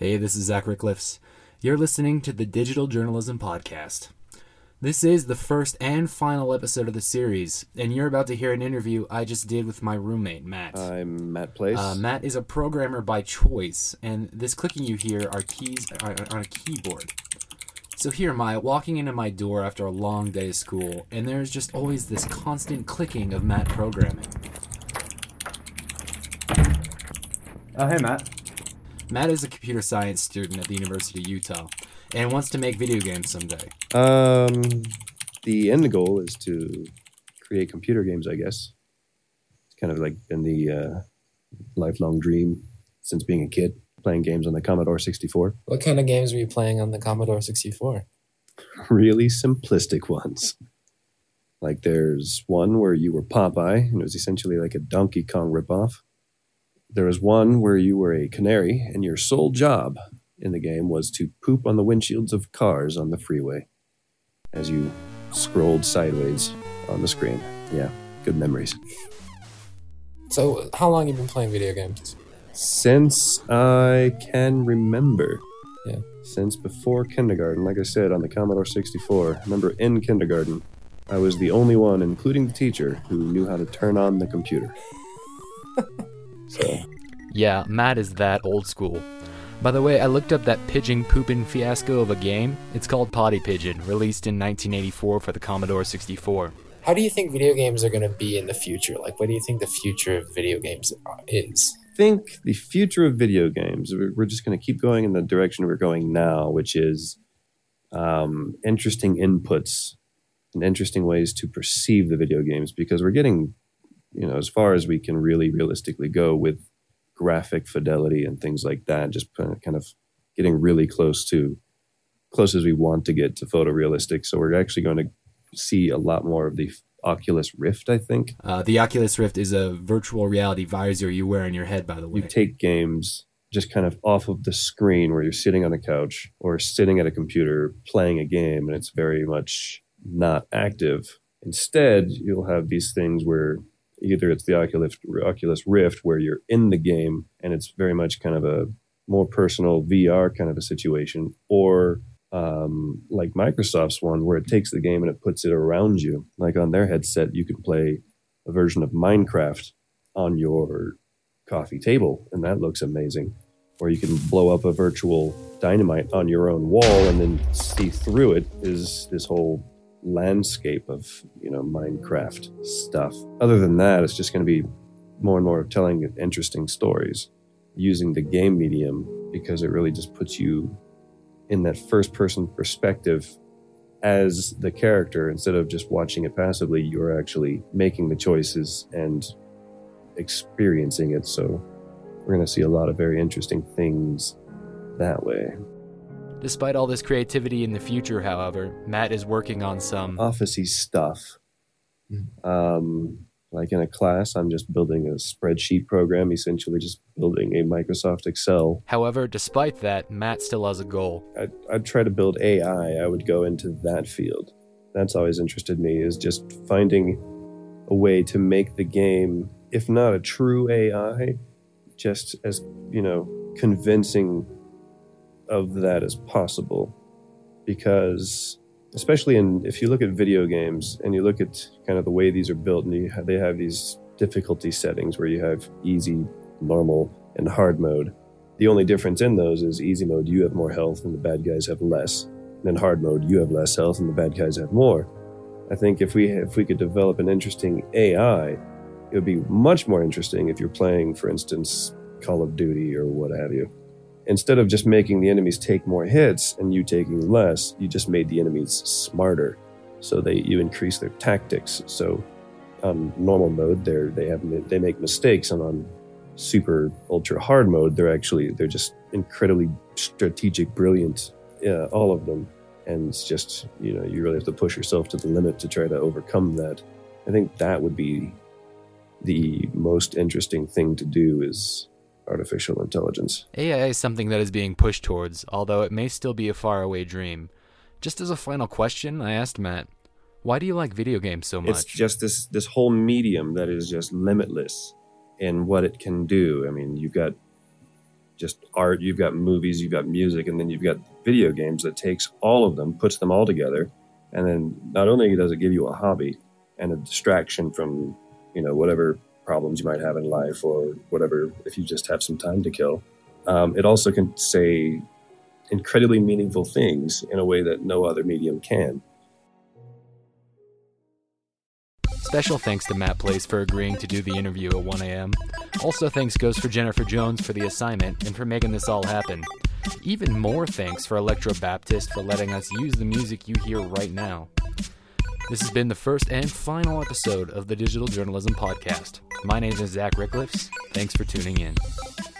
Hey, this is Zach Rickliffs. You're listening to the Digital Journalism Podcast. This is the first and final episode of the series, and you're about to hear an interview I just did with my roommate, Matt. I'm Matt Place. Matt is a programmer by choice, and this clicking you hear are keys on a keyboard. So here am I, walking into my door after a long day of school, and there's just always this constant clicking of Matt programming. Oh, hey, Matt. Matt is a computer science student at the University of Utah, and wants to make video games someday. The end goal is to create computer games, I guess. It's kind of like been the lifelong dream since being a kid, playing games on the Commodore 64. What kind of games were you playing on the Commodore 64? Really simplistic ones. Like there's one where you were Popeye, and it was essentially like a Donkey Kong ripoff. There was one where you were a canary, and your sole job in the game was to poop on the windshields of cars on the freeway as you scrolled sideways on the screen. Yeah, good memories. So, how long have you been playing video games? Since I can remember. Yeah. Since before kindergarten, like I said, on the Commodore 64. I remember in kindergarten, I was the only one, including the teacher, who knew how to turn on the computer. So. Yeah, Matt is that old school. By the way, I looked up that pigeon poopin' fiasco of a game. It's called Potty Pigeon, released in 1984 for the Commodore 64. How do you think video games are going to be in the future? Like, what do you think the future of video games is? I think the future of video games, we're just going to keep going in the direction we're going now, which is interesting inputs and interesting ways to perceive the video games, because we're getting, as far as we can really realistically go with graphic fidelity and things like that, just kind of getting really close as we want to get to photorealistic. So we're actually going to see a lot more of the Oculus Rift, I think. The Oculus Rift is a virtual reality visor you wear on your head, by the way. You take games just kind of off of the screen where you're sitting on a couch or sitting at a computer playing a game, and it's very much not active. Instead, you'll have these things where either it's the Oculus Rift where you're in the game and it's very much kind of a more personal VR kind of a situation, or like Microsoft's one where it takes the game and it puts it around you. Like on their headset, you can play a version of Minecraft on your coffee table, and that looks amazing. Or you can blow up a virtual dynamite on your own wall and then see through it is this whole landscape of Minecraft stuff. Other than that, it's just going to be more and more of telling interesting stories using the game medium, because it really just puts you in that first person perspective as the character. Instead of just watching it passively, you're actually making the choices and experiencing it. So we're going to see a lot of very interesting things that way. Despite all this creativity in the future, however, Matt is working on some office-y stuff. Like in a class, I'm just building a spreadsheet program, essentially just building a Microsoft Excel. However, despite that, Matt still has a goal. I'd try to build AI. I would go into that field. That's always interested me, is just finding a way to make the game, if not a true AI, just as, convincing of that as possible. Because especially if you look at video games and you look at kind of the way these are built, and they have these difficulty settings where you have easy, normal, and hard mode. The only difference in those is easy mode, you have more health and the bad guys have less. And in hard mode, you have less health and the bad guys have more. I think if we could develop an interesting AI, it would be much more interesting if you're playing, for instance, Call of Duty or what have you. Instead of just making the enemies take more hits and you taking less, you just made the enemies smarter. So you increase their tactics. So on normal mode, they make mistakes, and on super ultra hard mode, they're just incredibly strategic, brilliant, all of them. And it's just, you really have to push yourself to the limit to try to overcome that. I think that would be the most interesting thing to do, is artificial intelligence. AI is something that is being pushed towards, although it may still be a faraway dream. Just as a final question, I asked Matt, why do you like video games so much? It's just this whole medium that is just limitless in what it can do. I mean, you've got just art, you've got movies, you've got music, and then you've got video games that takes all of them, puts them all together, and then not only does it give you a hobby and a distraction from, whatever problems you might have in life or whatever, if you just have some time to kill, it also can say incredibly meaningful things in a way that no other medium can. Special thanks to Matt Place for agreeing to do the interview at 1 a.m. Also thanks goes for Jennifer Jones for the assignment and for making this all happen. Even more thanks for Electro Baptist for letting us use the music you hear right now. This has been the first and final episode of the Digital Journalism Podcast. My name is Zach Rickliffs. Thanks for tuning in.